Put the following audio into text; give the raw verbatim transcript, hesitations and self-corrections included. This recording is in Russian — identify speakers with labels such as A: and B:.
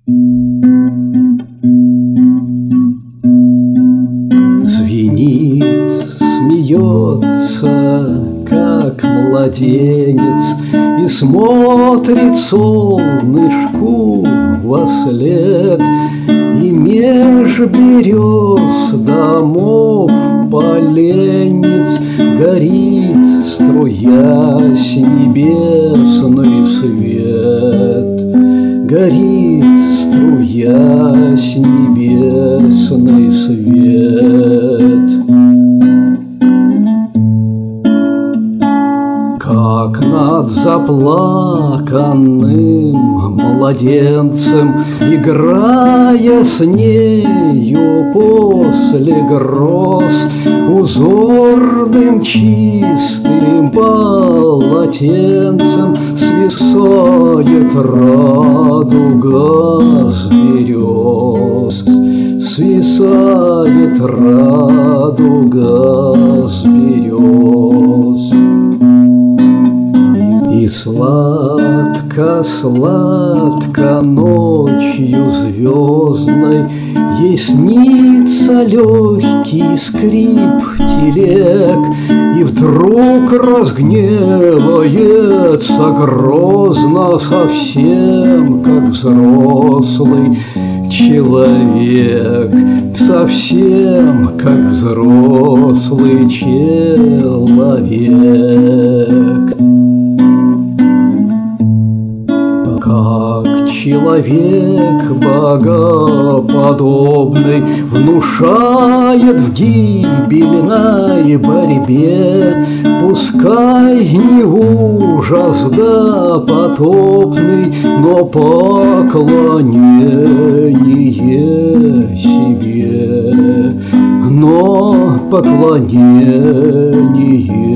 A: Звенит, смеется, как младенец, и смотрит солнышку вослед, и меж берез домов поленниц горит, струясь, небесный свет. Горит, струясь, небесный свет. Как над заплаканным младенцем, играя с нею после гроз, узорным чистым полотенцем свисает радуга с берез. Свисает радуга с берез. И сладко-сладко ночью звездной ей снится легкий скрип телег, и вдруг разгневается грозно, совсем как взрослый человек, совсем как взрослый человек. Как человек богоподобный внушает в гибельной борьбе, пускай не ужас да потопный, но поклонение себе, но поклонение